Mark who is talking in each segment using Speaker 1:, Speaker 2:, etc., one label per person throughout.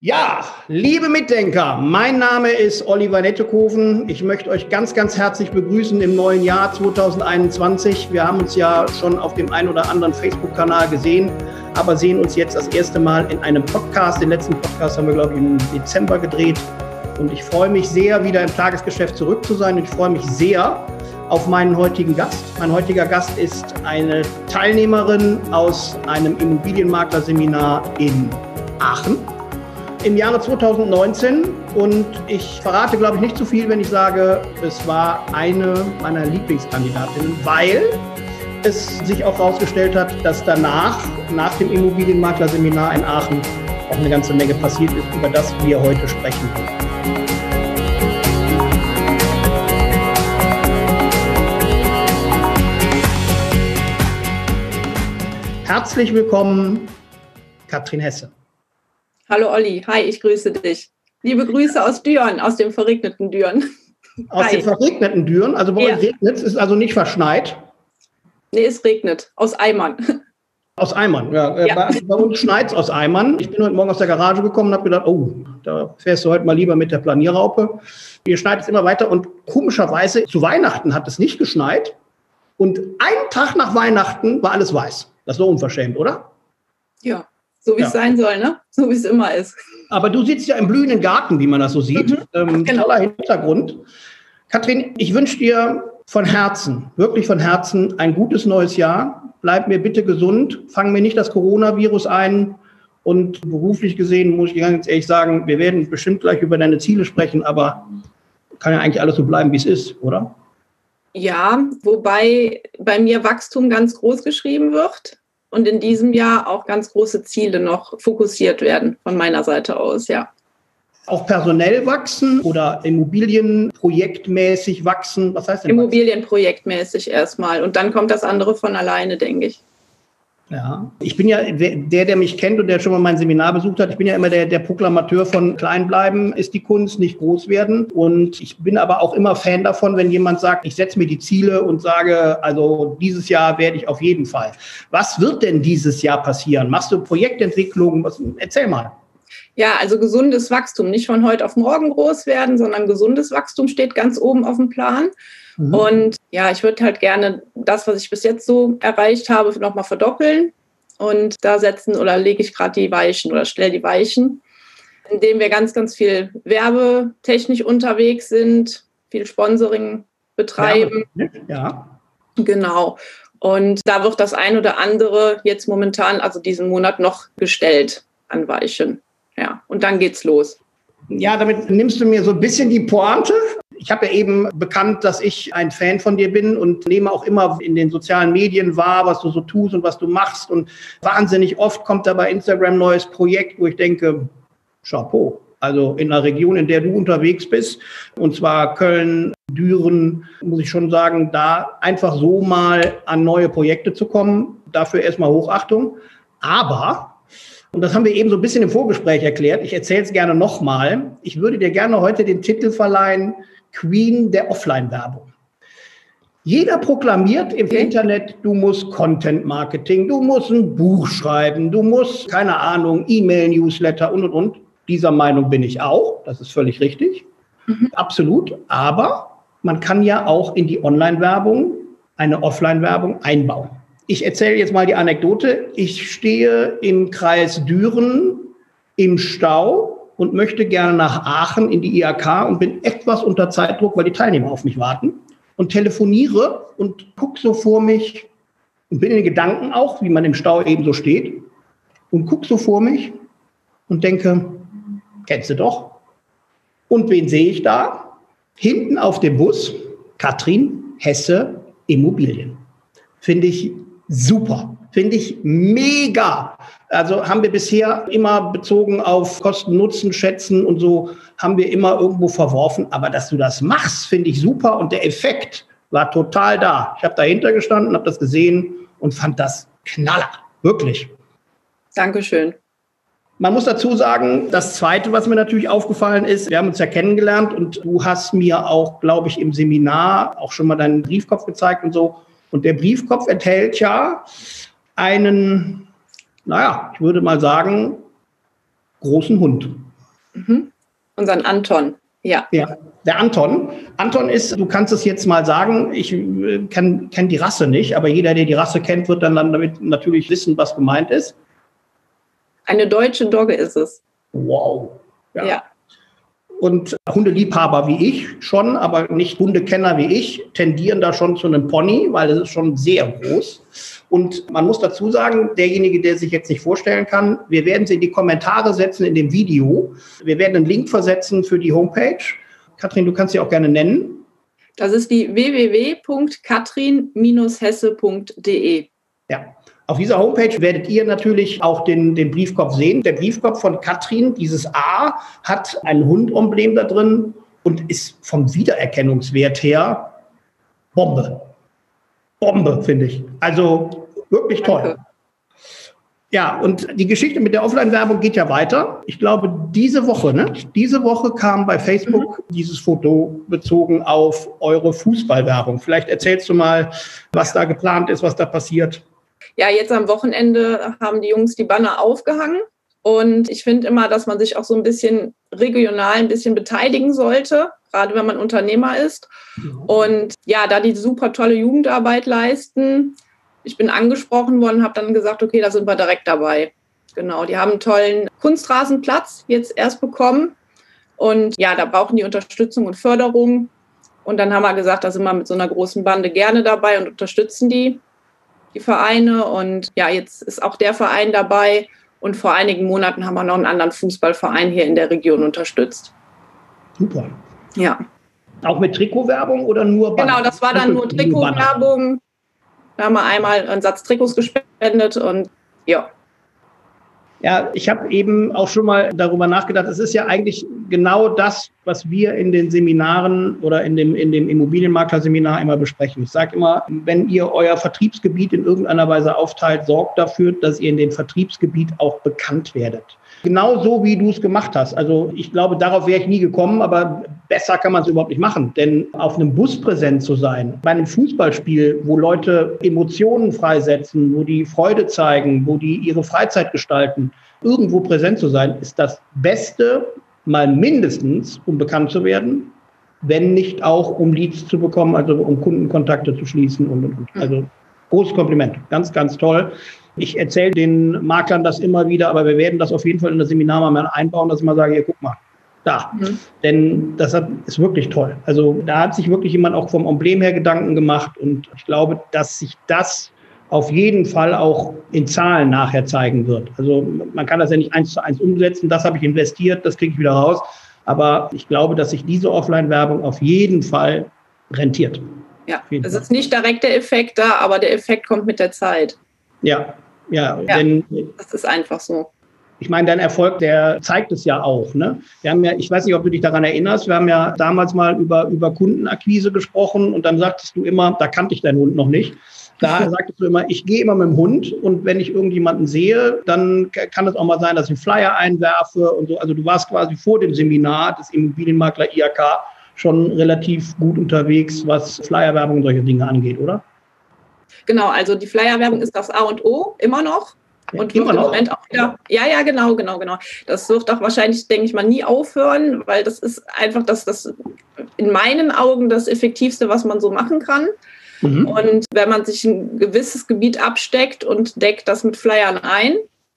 Speaker 1: Ja, liebe Mitdenker, mein Name ist Oliver Nettekoven. Ich möchte euch ganz, ganz herzlich begrüßen im neuen Jahr 2021. Wir haben uns ja schon auf dem einen oder anderen Facebook-Kanal gesehen, aber sehen uns jetzt das erste Mal in einem Podcast. Den letzten Podcast haben wir, glaube ich, im Dezember gedreht. Und ich freue mich sehr, wieder im Tagesgeschäft zurück zu sein. Und ich freue mich sehr auf meinen heutigen Gast. Mein heutiger Gast ist eine Teilnehmerin aus einem Immobilienmaklerseminar in Aachen im Jahre 2019, und ich verrate, glaube ich, nicht zu viel, wenn ich sage, es war eine meiner Lieblingskandidatinnen, weil es sich auch herausgestellt hat, dass nach dem Immobilienmaklerseminar in Aachen auch eine ganze Menge passiert ist, über das wir heute sprechen. Herzlich willkommen, Katrin Hesse.
Speaker 2: Hallo Olli, hi, ich grüße dich. Liebe Grüße aus Düren, aus dem verregneten Düren.
Speaker 1: Aus dem verregneten Düren? Also bei euch regnet es, ist also nicht verschneit?
Speaker 2: Nee, es regnet, aus Eimern.
Speaker 1: Aus Eimern, ja. Bei uns schneit es aus Eimern. Ich bin heute Morgen aus der Garage gekommen und habe gedacht, oh, da fährst du heute mal lieber mit der Planierraupe. Hier schneit es immer weiter und komischerweise zu Weihnachten hat es nicht geschneit und einen Tag nach Weihnachten war alles weiß. Das ist doch unverschämt, oder?
Speaker 2: Ja. So wie es sein soll, ne? So wie es immer ist.
Speaker 1: Aber du sitzt ja im blühenden Garten, wie man das so sieht. Genau. Toller Hintergrund. Katrin, ich wünsche dir von Herzen, wirklich von Herzen, ein gutes neues Jahr. Bleib mir bitte gesund. Fang mir nicht das Coronavirus ein. Und beruflich gesehen muss ich ganz ehrlich sagen, wir werden bestimmt gleich über deine Ziele sprechen, aber kann ja eigentlich alles so bleiben, wie es ist, oder?
Speaker 2: Ja, wobei bei mir Wachstum ganz groß geschrieben wird. Und in diesem Jahr auch ganz große Ziele noch fokussiert werden von meiner Seite aus, ja.
Speaker 1: Auch personell wachsen oder immobilienprojektmäßig wachsen? Was heißt denn
Speaker 2: Immobilienprojektmäßig erstmal. Und dann kommt das andere von alleine, denke ich.
Speaker 1: Ja, ich bin ja der mich kennt und der schon mal mein Seminar besucht hat, ich bin ja immer der Proklamateur von klein bleiben ist die Kunst, nicht groß werden. Und ich bin aber auch immer Fan davon, wenn jemand sagt, ich setze mir die Ziele und sage, also dieses Jahr werde ich auf jeden Fall. Was wird denn dieses Jahr passieren? Machst du Projektentwicklung? Erzähl mal.
Speaker 2: Ja, also gesundes Wachstum, nicht von heute auf morgen groß werden, sondern gesundes Wachstum steht ganz oben auf dem Plan. Und ja, ich würde halt gerne das, was ich bis jetzt so erreicht habe, nochmal verdoppeln. Und da lege ich gerade die Weichen oder stelle die Weichen, indem wir ganz, ganz viel werbetechnisch unterwegs sind, viel Sponsoring betreiben.
Speaker 1: Ja.
Speaker 2: Genau. Und da wird das ein oder andere jetzt momentan, also diesen Monat, noch gestellt an Weichen. Ja, und dann geht's los.
Speaker 1: Ja, damit nimmst du mir so ein bisschen die Pointe. Ich habe ja eben bekannt, dass ich ein Fan von dir bin und nehme auch immer in den sozialen Medien wahr, was du so tust und was du machst. Und wahnsinnig oft kommt da bei Instagram ein neues Projekt, wo ich denke, Chapeau. Also in der Region, in der du unterwegs bist, und zwar Köln, Düren, muss ich schon sagen, da einfach so mal an neue Projekte zu kommen, dafür erstmal Hochachtung. Aber, und das haben wir eben so ein bisschen im Vorgespräch erklärt, ich erzähle es gerne nochmal, ich würde dir gerne heute den Titel verleihen, Queen der Offline-Werbung. Jeder proklamiert im Internet, du musst Content-Marketing, du musst ein Buch schreiben, du musst, keine Ahnung, E-Mail-Newsletter und. Dieser Meinung bin ich auch, das ist völlig richtig, absolut. Aber man kann ja auch in die Online-Werbung eine Offline-Werbung einbauen. Ich erzähle jetzt mal die Anekdote. Ich stehe im Kreis Düren im Stau und möchte gerne nach Aachen in die IHK und bin etwas unter Zeitdruck, weil die Teilnehmer auf mich warten, und telefoniere und gucke so vor mich und bin in den Gedanken auch, wie man im Stau eben so steht, und gucke so vor mich und denke, kennst du doch. Und wen sehe ich da? Hinten auf dem Bus, Katrin Hesse Immobilien. Finde ich super. Finde ich mega. Also haben wir bisher immer bezogen auf Kosten-Nutzen schätzen und so, haben wir immer irgendwo verworfen. Aber dass du das machst, finde ich super. Und der Effekt war total da. Ich habe dahinter gestanden, habe das gesehen und fand das Knaller. Wirklich.
Speaker 2: Dankeschön.
Speaker 1: Man muss dazu sagen, das Zweite, was mir natürlich aufgefallen ist, wir haben uns ja kennengelernt und du hast mir auch, glaube ich, im Seminar auch schon mal deinen Briefkopf gezeigt und so. Und der Briefkopf enthält ja einen, naja, ich würde mal sagen, großen Hund.
Speaker 2: Unseren Anton, ja.
Speaker 1: Ja, der Anton. Anton ist, du kannst es jetzt mal sagen, ich kenn die Rasse nicht, aber jeder, der die Rasse kennt, wird dann damit natürlich wissen, was gemeint ist.
Speaker 2: Eine deutsche Dogge ist es.
Speaker 1: Wow.
Speaker 2: Ja.
Speaker 1: Und Hundeliebhaber wie ich schon, aber nicht Hundekenner wie ich, tendieren da schon zu einem Pony, weil es ist schon sehr groß. Und man muss dazu sagen, derjenige, der sich jetzt nicht vorstellen kann, wir werden sie in die Kommentare setzen in dem Video. Wir werden einen Link versetzen für die Homepage. Katrin, du kannst sie auch gerne nennen.
Speaker 2: Das ist die www.katrin-hesse.de.
Speaker 1: Ja. Auf dieser Homepage werdet ihr natürlich auch den Briefkopf sehen. Der Briefkopf von Katrin, dieses A, hat ein Hundemblem da drin und ist vom Wiedererkennungswert her Bombe. Bombe, finde ich. Also wirklich toll.
Speaker 2: Danke.
Speaker 1: Ja, und die Geschichte mit der Offline-Werbung geht ja weiter. Ich glaube, diese Woche kam bei Facebook dieses Foto bezogen auf eure Fußballwerbung. Vielleicht erzählst du mal, was da geplant ist, was da passiert.
Speaker 2: Ja, jetzt am Wochenende haben die Jungs die Banner aufgehangen und ich finde immer, dass man sich auch so ein bisschen regional ein bisschen beteiligen sollte, gerade wenn man Unternehmer ist. Und ja, da die super tolle Jugendarbeit leisten, ich bin angesprochen worden, habe dann gesagt, okay, da sind wir direkt dabei. Genau, die haben einen tollen Kunstrasenplatz jetzt erst bekommen und ja, da brauchen die Unterstützung und Förderung. Und dann haben wir gesagt, da sind wir mit so einer großen Bande gerne dabei und unterstützen die Vereine. Und ja, jetzt ist auch der Verein dabei. Und vor einigen Monaten haben wir noch einen anderen Fußballverein hier in der Region unterstützt.
Speaker 1: Super.
Speaker 2: Ja.
Speaker 1: Auch mit Trikotwerbung oder nur Banner?
Speaker 2: Genau, das war dann nur Trikotwerbung. Da haben wir einmal einen Satz Trikots gespendet und ja.
Speaker 1: Ja, ich habe eben auch schon mal darüber nachgedacht, es ist ja eigentlich genau das, was wir in den Seminaren oder in dem Immobilienmakler-Seminar immer besprechen. Ich sage immer, wenn ihr euer Vertriebsgebiet in irgendeiner Weise aufteilt, sorgt dafür, dass ihr in dem Vertriebsgebiet auch bekannt werdet. Genau so, wie du es gemacht hast. Also ich glaube, darauf wäre ich nie gekommen, aber besser kann man es überhaupt nicht machen. Denn auf einem Bus präsent zu sein, bei einem Fußballspiel, wo Leute Emotionen freisetzen, wo die Freude zeigen, wo die ihre Freizeit gestalten, irgendwo präsent zu sein, ist das Beste, mal mindestens, um bekannt zu werden, wenn nicht auch, um Leads zu bekommen, also um Kundenkontakte zu schließen und. Also großes Kompliment, ganz, ganz toll. Ich erzähle den Maklern das immer wieder, aber wir werden das auf jeden Fall in das Seminar mal einbauen, dass ich mal sage, hier, guck mal, da. Denn das ist wirklich toll. Also da hat sich wirklich jemand auch vom Emblem her Gedanken gemacht und ich glaube, dass sich das auf jeden Fall auch in Zahlen nachher zeigen wird. Also man kann das ja nicht 1:1 umsetzen, das habe ich investiert, das kriege ich wieder raus. Aber ich glaube, dass sich diese Offline-Werbung auf jeden Fall rentiert.
Speaker 2: Ja, es ist nicht direkt der Effekt da, aber der Effekt kommt mit der Zeit.
Speaker 1: Ja, denn
Speaker 2: das ist einfach so.
Speaker 1: Ich meine, dein Erfolg, der zeigt es ja auch. Ne? Wir haben ja, ich weiß nicht, ob du dich daran erinnerst, wir haben ja damals mal über Kundenakquise gesprochen und dann sagtest du immer, da kannte ich deinen Hund noch nicht. Da sagtest du immer, ich gehe immer mit dem Hund und wenn ich irgendjemanden sehe, dann kann es auch mal sein, dass ich einen Flyer einwerfe und so. Also du warst quasi vor dem Seminar des Immobilienmakler IHK schon relativ gut unterwegs, was Flyerwerbung und solche Dinge angeht, oder?
Speaker 2: Genau, also die Flyerwerbung ist das A und O, immer noch. Und
Speaker 1: immer
Speaker 2: wird im
Speaker 1: noch?
Speaker 2: Moment auch wieder, ja, genau. Das wird auch wahrscheinlich, denke ich mal, nie aufhören, weil das ist einfach das in meinen Augen das Effektivste, was man so machen kann. Und wenn man sich ein gewisses Gebiet absteckt und deckt das mit Flyern ein,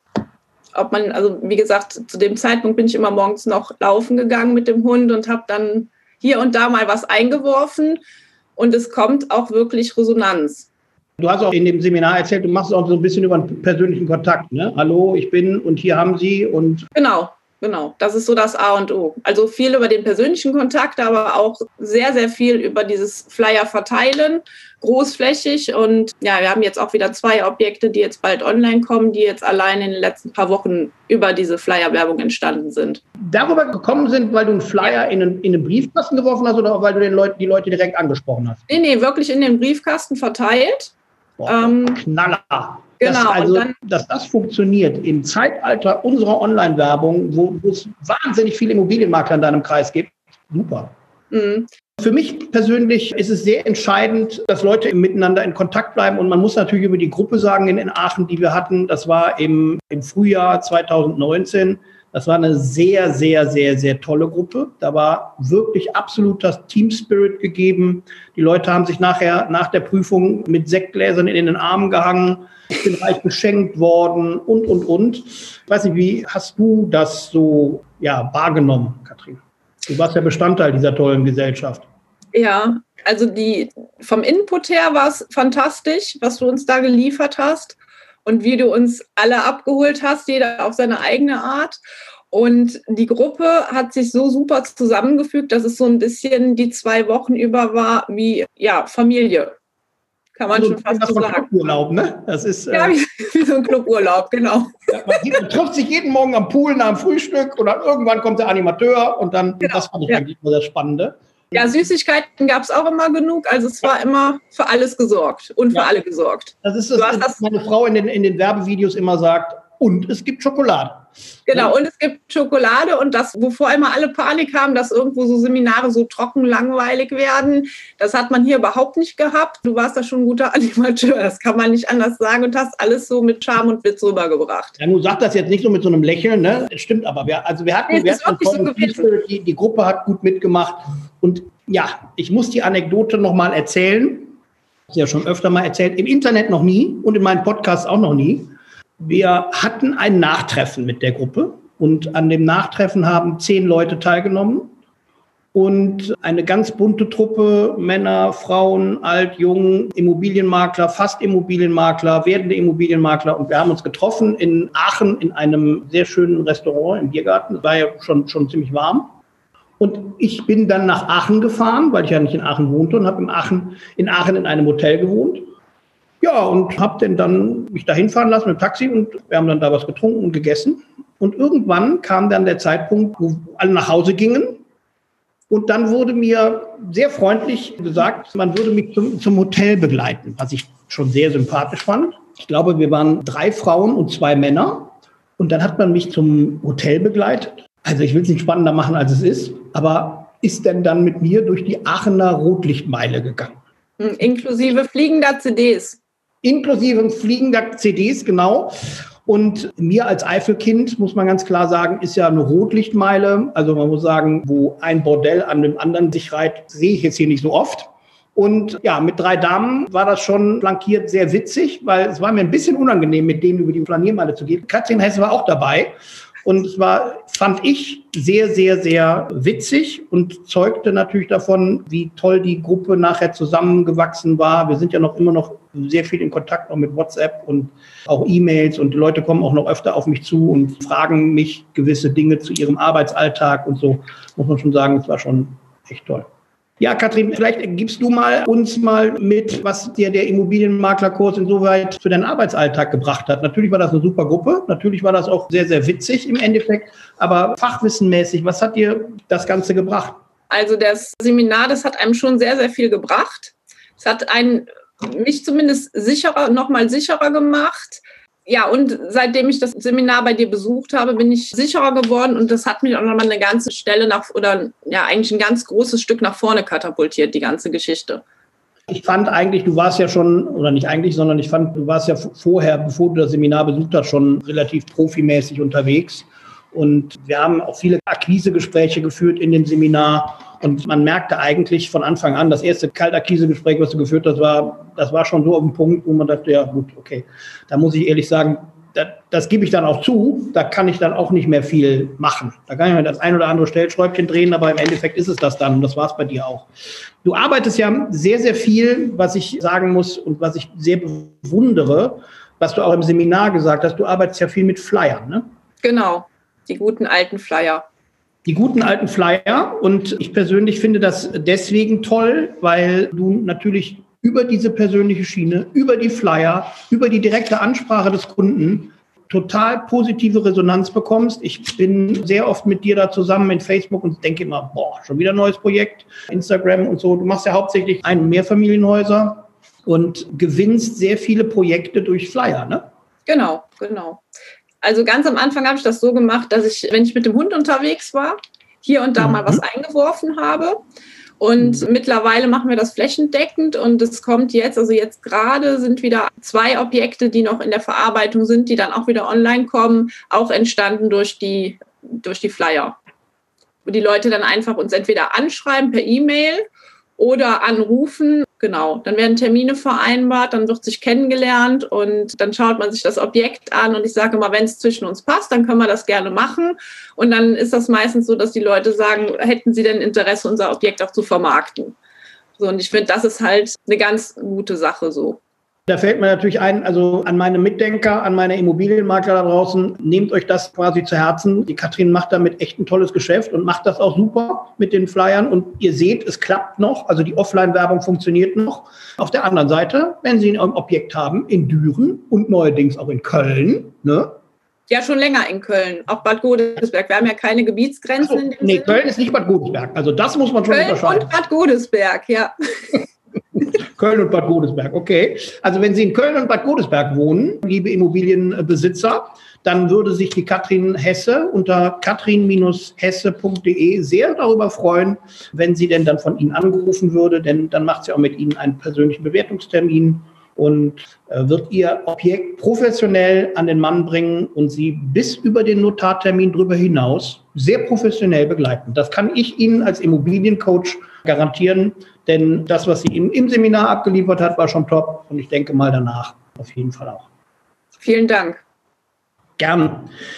Speaker 2: also wie gesagt, zu dem Zeitpunkt bin ich immer morgens noch laufen gegangen mit dem Hund und habe dann hier und da mal was eingeworfen und es kommt auch wirklich Resonanz.
Speaker 1: Du hast auch in dem Seminar erzählt, du machst es auch so ein bisschen über einen persönlichen Kontakt, ne? Hallo, ich bin und hier haben Sie und... Genau.
Speaker 2: Das ist so das A und O. Also viel über den persönlichen Kontakt, aber auch sehr, sehr viel über dieses Flyer verteilen, großflächig. Und ja, wir haben jetzt auch wieder 2 Objekte, die jetzt bald online kommen, die jetzt allein in den letzten paar Wochen über diese Flyer-Werbung entstanden sind.
Speaker 1: Darüber gekommen sind, weil du einen Flyer in einen Briefkasten geworfen hast oder weil du die Leute direkt angesprochen hast?
Speaker 2: Nee, wirklich in den Briefkasten verteilt.
Speaker 1: Knaller.
Speaker 2: Genau.
Speaker 1: Dass das funktioniert im Zeitalter unserer Online-Werbung, wo es wahnsinnig viele Immobilienmakler in deinem Kreis gibt, super. Für mich persönlich ist es sehr entscheidend, dass Leute miteinander in Kontakt bleiben und man muss natürlich über die Gruppe sagen in Aachen, die wir hatten, das war im Frühjahr 2019, Das war eine sehr, sehr, sehr, sehr tolle Gruppe. Da war wirklich absoluter Team-Spirit gegeben. Die Leute haben sich nachher nach der Prüfung mit Sektgläsern in den Armen gehangen. Ich bin reich beschenkt worden und. Ich weiß nicht, wie hast du das so wahrgenommen, Katrin? Du warst ja Bestandteil dieser tollen Gesellschaft.
Speaker 2: Ja, also vom Input her war es fantastisch, was du uns da geliefert hast und wie du uns alle abgeholt hast, jeder auf seine eigene Art. Und die Gruppe hat sich so super zusammengefügt, dass es so ein bisschen die 2 Wochen über war wie Familie. Kann man schon fast so sagen.
Speaker 1: Cluburlaub, ne? Das ist
Speaker 2: wie so ein Cluburlaub, genau.
Speaker 1: Man trifft sich jeden Morgen am Pool nach dem Frühstück und dann irgendwann kommt der Animateur und dann, das fand ich eigentlich immer das Spannende.
Speaker 2: Ja, Süßigkeiten gab es auch immer genug, also es war immer für alles gesorgt und für alle gesorgt.
Speaker 1: Das ist das, was meine Frau in den Werbevideos immer sagt, und es gibt Schokolade.
Speaker 2: Genau, und es gibt Schokolade und das, wovor immer alle Panik haben, dass irgendwo so Seminare so trocken, langweilig werden, das hat man hier überhaupt nicht gehabt. Du warst da schon ein guter Animateur, das kann man nicht anders sagen und hast alles so mit Charme und Witz rübergebracht.
Speaker 1: Ja, du sagst das jetzt nicht so mit so einem Lächeln, ne? Das stimmt aber. Wir hatten die Gruppe hat gut mitgemacht und ja, ich muss die Anekdote nochmal erzählen. Ich habe ja schon öfter mal erzählt, im Internet noch nie und in meinem Podcast auch noch nie. Wir hatten ein Nachtreffen mit der Gruppe und an dem Nachtreffen haben 10 Leute teilgenommen und eine ganz bunte Truppe, Männer, Frauen, alt, jung, Immobilienmakler, fast Immobilienmakler, werdende Immobilienmakler und wir haben uns getroffen in Aachen in einem sehr schönen Restaurant im Biergarten. Es war ja schon ziemlich warm. Und ich bin dann nach Aachen gefahren, weil ich ja nicht in Aachen wohnte und habe in Aachen in einem Hotel gewohnt. Ja, und habe dann mich dahin fahren lassen mit dem Taxi und wir haben dann da was getrunken und gegessen. Und irgendwann kam dann der Zeitpunkt, wo alle nach Hause gingen. Und dann wurde mir sehr freundlich gesagt, man würde mich zum Hotel begleiten, was ich schon sehr sympathisch fand. Ich glaube, wir waren 3 Frauen und 2 Männer. Und dann hat man mich zum Hotel begleitet. Also ich will es nicht spannender machen, als es ist, aber ist denn dann mit mir durch die Aachener Rotlichtmeile gegangen.
Speaker 2: Inklusive fliegender CDs.
Speaker 1: Inklusive fliegender CDs, genau. Und mir als Eifelkind, muss man ganz klar sagen, ist ja eine Rotlichtmeile. Also man muss sagen, wo ein Bordell an dem anderen sich reiht, sehe ich jetzt hier nicht so oft. Und ja, mit 3 Damen war das schon flankiert sehr witzig, weil es war mir ein bisschen unangenehm, mit denen über die Flaniermeile zu gehen. Katrin Hesse war auch dabei. Und es war, fand ich, sehr, sehr, sehr witzig und zeugte natürlich davon, wie toll die Gruppe nachher zusammengewachsen war. Wir sind ja immer noch sehr viel in Kontakt, auch mit WhatsApp und auch E-Mails. Und die Leute kommen auch noch öfter auf mich zu und fragen mich gewisse Dinge zu ihrem Arbeitsalltag und so. Muss man schon sagen, es war schon echt toll. Ja, Katrin, vielleicht gibst du uns mal mit, was dir der Immobilienmaklerkurs insoweit für deinen Arbeitsalltag gebracht hat. Natürlich war das eine super Gruppe, natürlich war das auch sehr, sehr witzig im Endeffekt, aber fachwissenmäßig, was hat dir das Ganze gebracht?
Speaker 2: Also das Seminar, das hat einem schon sehr, sehr viel gebracht. Es hat mich zumindest nochmal sicherer gemacht. Ja, und seitdem ich das Seminar bei dir besucht habe, bin ich sicherer geworden und das hat mich auch nochmal eine ganze Stelle eigentlich ein ganz großes Stück nach vorne katapultiert, die ganze Geschichte.
Speaker 1: Ich fand eigentlich, du warst ja schon, oder nicht eigentlich, sondern ich fand, du warst ja vorher, bevor du das Seminar besucht hast, schon relativ profimäßig unterwegs. Und wir haben auch viele Akquisegespräche geführt in dem Seminar. Und man merkte eigentlich von Anfang an, das erste Kaltakquisegespräch, was du geführt hast, das war schon so auf dem Punkt, wo man dachte, ja gut, okay. Da muss ich ehrlich sagen, das gebe ich dann auch zu, da kann ich dann auch nicht mehr viel machen. Da kann ich mir das ein oder andere Stellschräubchen drehen, aber im Endeffekt ist es das dann und das war es bei dir auch. Du arbeitest ja sehr, sehr viel, was ich sagen muss und was ich sehr bewundere, was du auch im Seminar gesagt hast, du arbeitest ja viel mit Flyern, ne?
Speaker 2: Genau, die guten alten Flyer.
Speaker 1: Die guten alten Flyer und ich persönlich finde das deswegen toll, weil du natürlich über diese persönliche Schiene, über die Flyer, über die direkte Ansprache des Kunden total positive Resonanz bekommst. Ich bin sehr oft mit dir da zusammen in Facebook und denke immer, schon wieder ein neues Projekt, Instagram und so. Du machst ja hauptsächlich Mehrfamilienhäuser und gewinnst sehr viele Projekte durch Flyer, ne?
Speaker 2: Genau. Also ganz am Anfang habe ich das so gemacht, dass ich, wenn ich mit dem Hund unterwegs war, hier und da mal was eingeworfen habe. Und mittlerweile machen wir das flächendeckend und es kommt jetzt gerade sind wieder 2 Objekte, die noch in der Verarbeitung sind, die dann auch wieder online kommen, auch entstanden durch die durch die Flyer. Wo die Leute dann einfach uns entweder anschreiben per E-Mail oder anrufen. Genau, dann werden Termine vereinbart, dann wird sich kennengelernt und dann schaut man sich das Objekt an und ich sage immer, wenn es zwischen uns passt, dann können wir das gerne machen. Und dann ist das meistens so, dass die Leute sagen, hätten sie denn Interesse, unser Objekt auch zu vermarkten? So, und ich finde, das ist halt eine ganz gute Sache so.
Speaker 1: Da fällt mir natürlich ein, also an meine Mitdenker, an meine Immobilienmakler da draußen, nehmt euch das quasi zu Herzen. Die Katrin macht damit echt ein tolles Geschäft und macht das auch super mit den Flyern. Und ihr seht, es klappt noch, also die Offline-Werbung funktioniert noch. Auf der anderen Seite, wenn Sie ein Objekt haben in Düren und neuerdings auch in Köln, ne?
Speaker 2: Ja, schon länger in Köln, auch Bad Godesberg. Wir haben ja keine Gebietsgrenzen in dem Sinne.
Speaker 1: Köln ist nicht Bad Godesberg, also das muss man schon unterscheiden.
Speaker 2: Köln und Bad Godesberg, ja.
Speaker 1: Köln und Bad Godesberg, okay. Also wenn Sie in Köln und Bad Godesberg wohnen, liebe Immobilienbesitzer, dann würde sich die Katrin Hesse unter katrin-hesse.de sehr darüber freuen, wenn sie denn dann von Ihnen angerufen würde, denn dann macht sie auch mit Ihnen einen persönlichen Bewertungstermin und wird Ihr Objekt professionell an den Mann bringen und Sie bis über den Notartermin drüber hinaus sehr professionell begleiten. Das kann ich Ihnen als Immobiliencoach garantieren, denn das, was sie im Seminar abgeliefert hat, war schon top und ich denke mal danach auf jeden Fall auch.
Speaker 2: Vielen Dank.
Speaker 1: Gerne.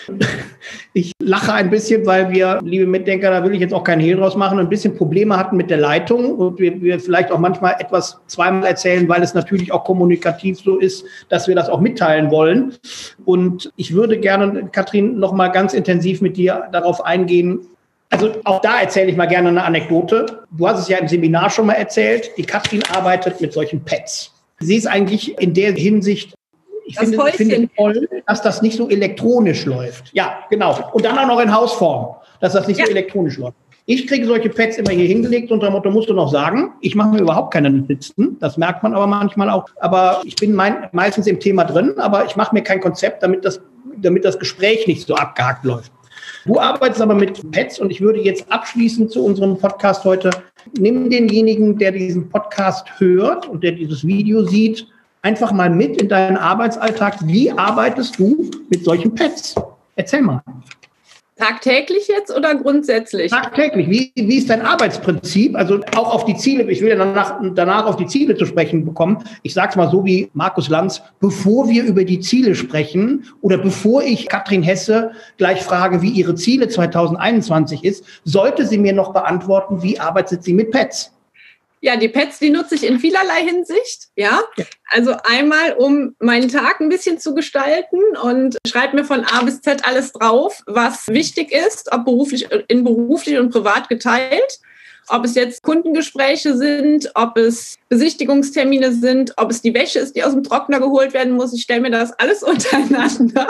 Speaker 1: Ich lache ein bisschen, weil wir, liebe Mitdenker, da will ich jetzt auch keinen Hehl draus machen, ein bisschen Probleme hatten mit der Leitung und wir vielleicht auch manchmal etwas zweimal erzählen, weil es natürlich auch kommunikativ so ist, dass wir das auch mitteilen wollen. Und ich würde gerne, Katrin, noch mal ganz intensiv mit dir darauf eingehen. Also auch da erzähle ich mal gerne eine Anekdote. Du hast es ja im Seminar schon mal erzählt. Die Katrin arbeitet mit solchen Pads. Sie ist eigentlich in der Hinsicht, ich finde toll, dass das nicht so elektronisch läuft. Ja, genau. Und dann auch noch in Hausform, dass das nicht so elektronisch läuft. Ich kriege solche Pads immer hier hingelegt unter dem Motto, musst du noch sagen. Ich mache mir überhaupt keine Notizen. Das merkt man aber manchmal auch. Aber ich bin meistens im Thema drin, aber ich mache mir kein Konzept, damit das Gespräch nicht so abgehakt läuft. Du arbeitest aber mit Pads und ich würde jetzt abschließend zu unserem Podcast heute, nimm denjenigen, der diesen Podcast hört und der dieses Video sieht, einfach mal mit in deinen Arbeitsalltag. Wie arbeitest du mit solchen Pads? Erzähl mal.
Speaker 2: Tagtäglich jetzt oder grundsätzlich?
Speaker 1: Tagtäglich. Wie ist dein Arbeitsprinzip? Also auch auf die Ziele. Ich will ja danach auf die Ziele zu sprechen bekommen. Ich sage es mal so wie Markus Lanz. Bevor wir über die Ziele sprechen oder bevor ich Katrin Hesse gleich frage, wie ihre Ziele 2021 ist, sollte sie mir noch beantworten, wie arbeitet sie mit Pads?
Speaker 2: Ja, die Pads, die nutze ich in vielerlei Hinsicht, ja. Also einmal, um meinen Tag ein bisschen zu gestalten und schreibe mir von A bis Z alles drauf, was wichtig ist, ob beruflich und privat geteilt, ob es jetzt Kundengespräche sind, ob es Besichtigungstermine sind, ob es die Wäsche ist, die aus dem Trockner geholt werden muss. Ich stelle mir das alles untereinander.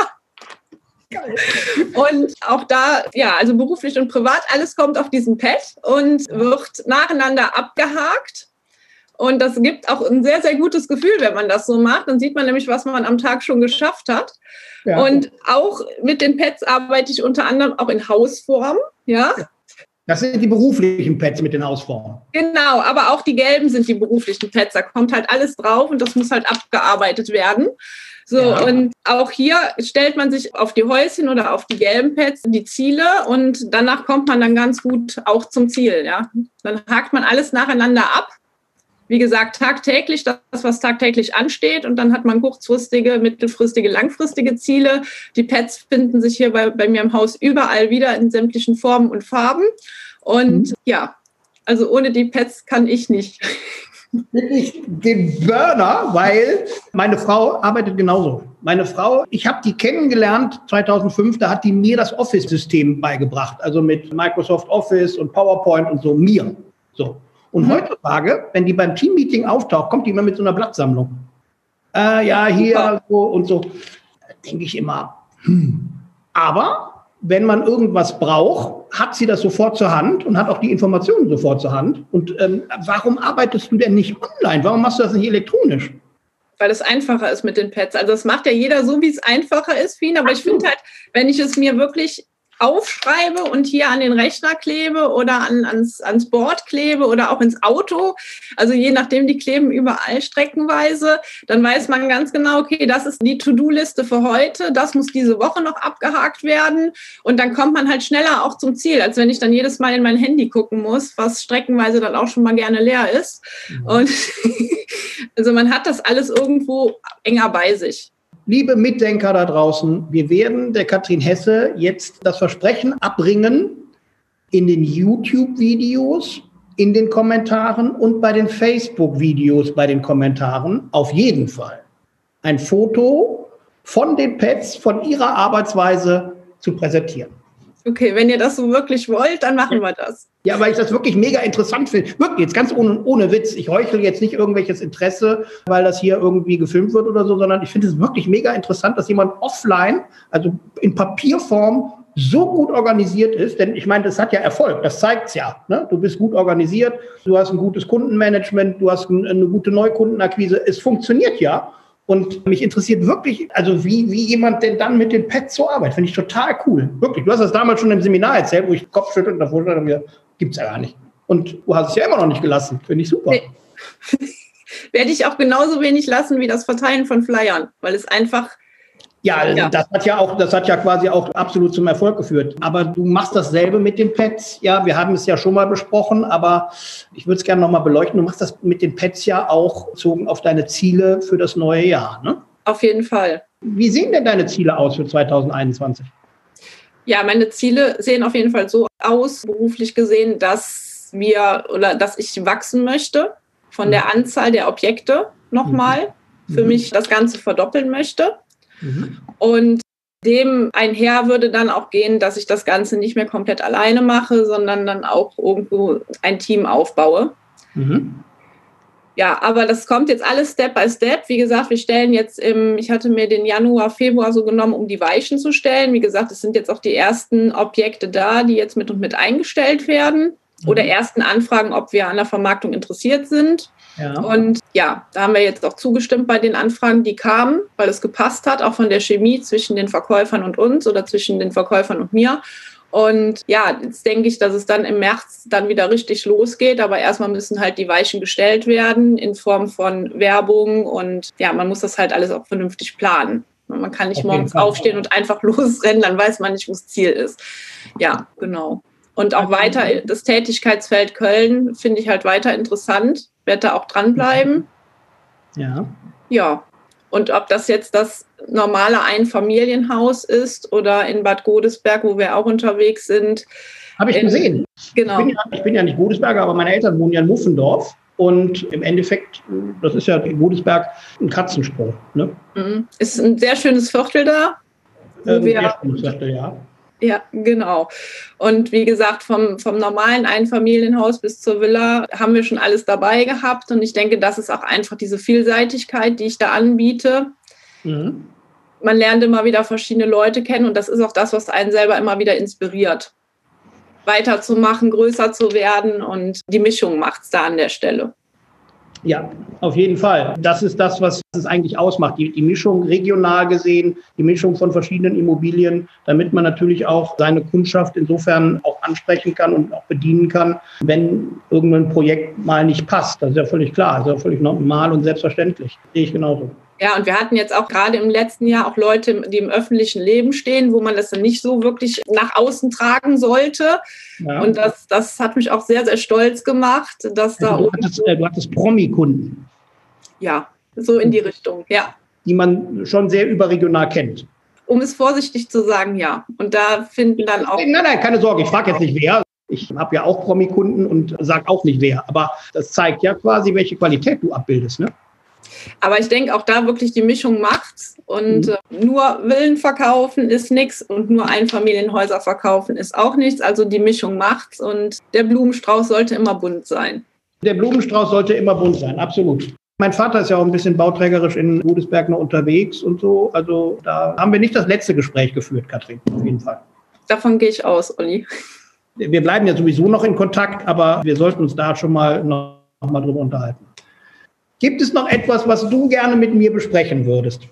Speaker 2: Und auch da, ja, also beruflich und privat, alles kommt auf diesen Pad und wird nacheinander abgehakt. Und das gibt auch ein sehr, sehr gutes Gefühl, wenn man das so macht. Dann sieht man nämlich, was man am Tag schon geschafft hat. Ja. Und auch mit den Pads arbeite ich unter anderem auch in Hausform, ja.
Speaker 1: Das sind die beruflichen Pads mit den Hausformen.
Speaker 2: Genau, aber auch die gelben sind die beruflichen Pads. Da kommt halt alles drauf und das muss halt abgearbeitet werden. So, ja. Und auch hier stellt man sich auf die Häuschen oder auf die gelben Pads die Ziele und danach kommt man dann ganz gut auch zum Ziel, ja. Dann hakt man alles nacheinander ab. Wie gesagt, tagtäglich, das, was tagtäglich ansteht und dann hat man kurzfristige, mittelfristige, langfristige Ziele. Die Pads finden sich hier bei mir im Haus überall wieder in sämtlichen Formen und Farben und ja, also ohne die Pads kann ich nicht.
Speaker 1: Wirklich den Burner, weil meine Frau arbeitet genauso. Meine Frau, ich habe die kennengelernt 2005, da hat die mir das Office-System beigebracht, also mit Microsoft Office und PowerPoint und so, mir. So. Und heutzutage, wenn die beim Teammeeting auftaucht, kommt die immer mit so einer Blattsammlung. Ja, hier so und so. Da denke ich immer, Aber wenn man irgendwas braucht, hat sie das sofort zur Hand und hat auch die Informationen sofort zur Hand. Und warum arbeitest du denn nicht online? Warum machst du das nicht elektronisch?
Speaker 2: Weil es einfacher ist mit den Pads. Also das macht ja jeder so, wie es einfacher ist für ihn. Aber ich finde halt, wenn ich es mir wirklich aufschreibe und hier an den Rechner klebe oder ans Board klebe oder auch ins Auto, also je nachdem, die kleben überall streckenweise, dann weiß man ganz genau, okay, das ist die To-Do-Liste für heute, das muss diese Woche noch abgehakt werden und dann kommt man halt schneller auch zum Ziel, als wenn ich dann jedes Mal in mein Handy gucken muss, was streckenweise dann auch schon mal gerne leer ist. Und also man hat das alles irgendwo enger bei sich.
Speaker 1: Liebe Mitdenker da draußen, wir werden der Katrin Hesse jetzt das Versprechen abbringen, in den YouTube-Videos, in den Kommentaren und bei den Facebook-Videos bei den Kommentaren auf jeden Fall ein Foto von den Pads, von ihrer Arbeitsweise zu präsentieren.
Speaker 2: Okay, wenn ihr das so wirklich wollt, dann machen wir das.
Speaker 1: Ja, weil ich das wirklich mega interessant finde. Wirklich, jetzt ganz ohne Witz. Ich heuchle jetzt nicht irgendwelches Interesse, weil das hier irgendwie gefilmt wird oder so, sondern ich finde es wirklich mega interessant, dass jemand offline, also in Papierform, so gut organisiert ist. Denn ich meine, das hat ja Erfolg, das zeigt's ja. Ne? Du bist gut organisiert, du hast ein gutes Kundenmanagement, du hast eine gute Neukundenakquise. Es funktioniert ja. Und mich interessiert wirklich, also wie jemand denn dann mit den Pads so arbeitet. Finde ich total cool. Wirklich. Du hast das damals schon im Seminar erzählt, wo ich Kopf schüttel und davor stand und mir, gibt's ja gar nicht. Und du hast es ja immer noch nicht gelassen. Finde ich super. Nee.
Speaker 2: Werde ich auch genauso wenig lassen wie das Verteilen von Flyern, weil es einfach...
Speaker 1: Ja, das hat ja quasi auch absolut zum Erfolg geführt. Aber du machst dasselbe mit den Pads. Ja, wir haben es ja schon mal besprochen, aber ich würde es gerne nochmal beleuchten. Du machst das mit den Pads ja auch bezogen auf deine Ziele für das neue Jahr, ne?
Speaker 2: Auf jeden Fall.
Speaker 1: Wie sehen denn deine Ziele aus für 2021?
Speaker 2: Ja, meine Ziele sehen auf jeden Fall so aus, beruflich gesehen, dass ich wachsen möchte von der Anzahl der Objekte nochmal. Für mich das Ganze verdoppeln möchte. Und dem einher würde dann auch gehen, dass ich das Ganze nicht mehr komplett alleine mache, sondern dann auch irgendwo ein Team aufbaue. Ja, aber das kommt jetzt alles Step by Step. Wie gesagt, wir stellen jetzt ich hatte mir den Januar, Februar so genommen, um die Weichen zu stellen. Wie gesagt, es sind jetzt auch die ersten Objekte da, die jetzt mit eingestellt werden. Oder ersten Anfragen, ob wir an der Vermarktung interessiert sind. Ja. Und ja, da haben wir jetzt auch zugestimmt bei den Anfragen, die kamen, weil es gepasst hat, auch von der Chemie zwischen den Verkäufern und uns oder zwischen den Verkäufern und mir. Und ja, jetzt denke ich, dass es dann im März dann wieder richtig losgeht. Aber erstmal müssen halt die Weichen gestellt werden in Form von Werbung. Und ja, man muss das halt alles auch vernünftig planen. Man kann nicht morgens aufstehen und einfach losrennen, dann weiß man nicht, wo das Ziel ist. Ja, genau. Und auch weiter das Tätigkeitsfeld Köln finde ich halt weiter interessant. Werde da auch dranbleiben.
Speaker 1: Ja.
Speaker 2: Ja. Und ob das jetzt das normale Einfamilienhaus ist oder in Bad Godesberg, wo wir auch unterwegs sind.
Speaker 1: Habe ich gesehen.
Speaker 2: Genau.
Speaker 1: Ich bin ja nicht Godesberger, aber meine Eltern wohnen ja in Muffendorf. Und im Endeffekt, das ist ja in Godesberg ein Katzensprung. Ne?
Speaker 2: Ist ein sehr schönes Viertel da.
Speaker 1: Sehr schönes Viertel, ja.
Speaker 2: Ja, genau. Und wie gesagt, vom normalen Einfamilienhaus bis zur Villa haben wir schon alles dabei gehabt. Und ich denke, das ist auch einfach diese Vielseitigkeit, die ich da anbiete. Man lernt immer wieder verschiedene Leute kennen und das ist auch das, was einen selber immer wieder inspiriert, weiterzumachen, größer zu werden und die Mischung macht es da an der Stelle.
Speaker 1: Ja, auf jeden Fall. Das ist das, was es eigentlich ausmacht. Die Mischung regional gesehen, die Mischung von verschiedenen Immobilien, damit man natürlich auch seine Kundschaft insofern auch ansprechen kann und auch bedienen kann, wenn irgendein Projekt mal nicht passt. Das ist ja völlig klar, das ist ja völlig normal und selbstverständlich. Sehe ich genauso.
Speaker 2: Ja, und wir hatten jetzt auch gerade im letzten Jahr auch Leute, die im öffentlichen Leben stehen, wo man das dann nicht so wirklich nach außen tragen sollte. Ja. Und das hat mich auch sehr, sehr stolz gemacht, dass
Speaker 1: du hattest Promi-Kunden.
Speaker 2: Ja, so in die Richtung, ja.
Speaker 1: Die man schon sehr überregional kennt.
Speaker 2: Um es vorsichtig zu sagen, ja. Und da finden dann auch...
Speaker 1: Nein, keine Sorge, ich frage jetzt nicht wer. Ich habe ja auch Promi-Kunden und sage auch nicht wer. Aber das zeigt ja quasi, welche Qualität du abbildest, ne?
Speaker 2: Aber ich denke, auch da wirklich die Mischung macht's. Und nur Villen verkaufen ist nichts und nur Einfamilienhäuser verkaufen ist auch nichts. Also die Mischung macht's und der Blumenstrauß sollte immer bunt sein.
Speaker 1: Der Blumenstrauß sollte immer bunt sein, absolut. Mein Vater ist ja auch ein bisschen bauträgerisch in Godesberg noch unterwegs und so. Also da haben wir nicht das letzte Gespräch geführt, Katrin, auf jeden Fall.
Speaker 2: Davon gehe ich aus, Olli.
Speaker 1: Wir bleiben ja sowieso noch in Kontakt, aber wir sollten uns da schon mal noch mal drüber unterhalten. Gibt es noch etwas, was du gerne mit mir besprechen würdest?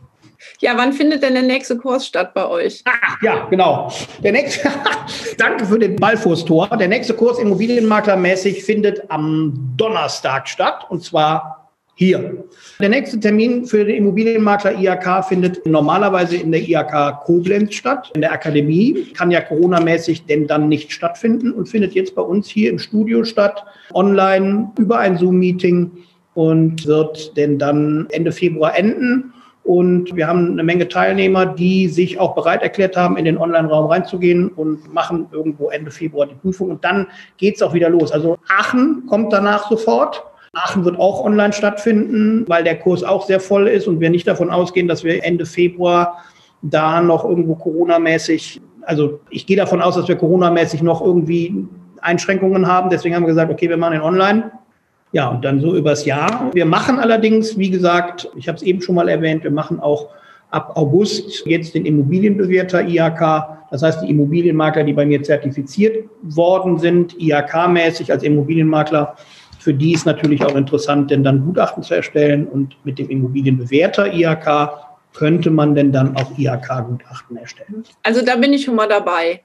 Speaker 2: Ja, wann findet denn der nächste Kurs statt bei euch?
Speaker 1: Ja, genau. Der nächste, danke für den Ballfuß-Tor. Der nächste Kurs immobilienmaklermäßig findet am Donnerstag statt, und zwar hier. Der nächste Termin für den Immobilienmakler IHK findet normalerweise in der IHK Koblenz statt, in der Akademie. Kann ja coronamäßig denn dann nicht stattfinden und findet jetzt bei uns hier im Studio statt, online über ein Zoom-Meeting, und wird denn dann Ende Februar enden. Und wir haben eine Menge Teilnehmer, die sich auch bereit erklärt haben, in den Online-Raum reinzugehen, und machen irgendwo Ende Februar die Prüfung. Und dann geht es auch wieder los. Also Aachen kommt danach sofort. Aachen wird auch online stattfinden, weil der Kurs auch sehr voll ist und wir nicht davon ausgehen, dass wir Ende Februar da noch irgendwo coronamäßig, also ich gehe davon aus, dass wir coronamäßig noch irgendwie Einschränkungen haben. Deswegen haben wir gesagt, okay, wir machen den online. Ja, und dann so übers Jahr. Wir machen allerdings, wie gesagt, ich habe es eben schon mal erwähnt, wir machen auch ab August jetzt den Immobilienbewerter IHK. Das heißt, die Immobilienmakler, die bei mir zertifiziert worden sind, IHK-mäßig als Immobilienmakler, für die ist natürlich auch interessant, denn dann Gutachten zu erstellen. Und mit dem Immobilienbewerter IHK könnte man denn dann auch IHK-Gutachten erstellen.
Speaker 2: Also da bin ich schon mal dabei.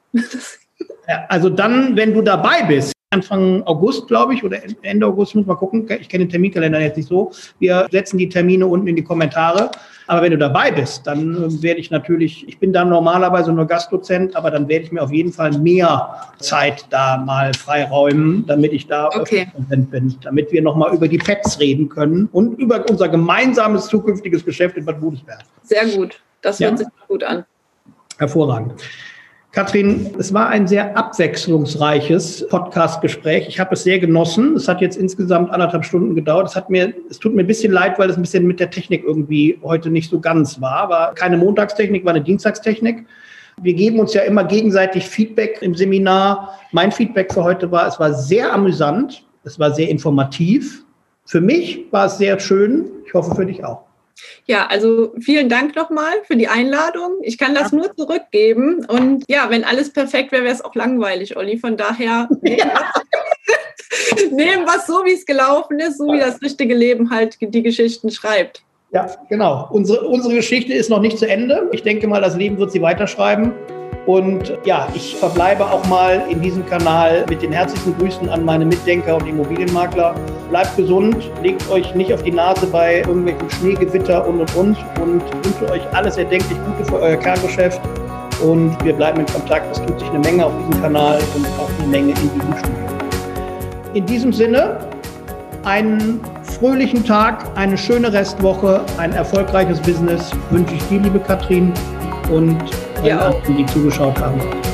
Speaker 1: Ja, also dann, wenn du dabei bist, Anfang August, glaube ich, oder Ende August, muss man gucken. Ich kenne den Terminkalender jetzt nicht so. Wir setzen die Termine unten in die Kommentare. Aber wenn du dabei bist, dann werde ich natürlich, ich bin dann normalerweise nur Gastdozent, aber dann werde ich mir auf jeden Fall mehr Zeit da mal freiräumen, damit ich da Präsent bin, damit wir nochmal über die Pets reden können und über unser gemeinsames zukünftiges Geschäft in Bad Godesberg.
Speaker 2: Sehr gut. Das hört sich gut an. Hervorragend.
Speaker 1: Katrin, es war ein sehr abwechslungsreiches Podcast-Gespräch. Ich habe es sehr genossen. Es hat jetzt insgesamt 1,5 Stunden gedauert. Es tut mir ein bisschen leid, weil es ein bisschen mit der Technik irgendwie heute nicht so ganz war. War keine Montagstechnik, war eine Dienstagstechnik. Wir geben uns ja immer gegenseitig Feedback im Seminar. Mein Feedback für heute war, es war sehr amüsant. Es war sehr informativ. Für mich war es sehr schön. Ich hoffe, für dich auch.
Speaker 2: Ja, also vielen Dank nochmal für die Einladung. Ich kann das nur zurückgeben. Und ja, wenn alles perfekt wäre, wäre es auch langweilig, Olli. Von daher nehmen wir es so, wie es gelaufen ist, so wie das richtige Leben halt die Geschichten schreibt.
Speaker 1: Ja, genau. Unsere Geschichte ist noch nicht zu Ende. Ich denke mal, das Leben wird sie weiterschreiben. Und ja, ich verbleibe auch mal in diesem Kanal mit den herzlichen Grüßen an meine Mitdenker und Immobilienmakler. Bleibt gesund, legt euch nicht auf die Nase bei irgendwelchen Schneegewitter und wünsche euch alles erdenklich Gute für euer Kerngeschäft. Und wir bleiben in Kontakt. Es tut sich eine Menge auf diesem Kanal und auch eine Menge in diesem Studio. In diesem Sinne, einen fröhlichen Tag, eine schöne Restwoche, ein erfolgreiches Business wünsche ich dir, liebe Katrin, und allen anderen, die zugeschaut haben.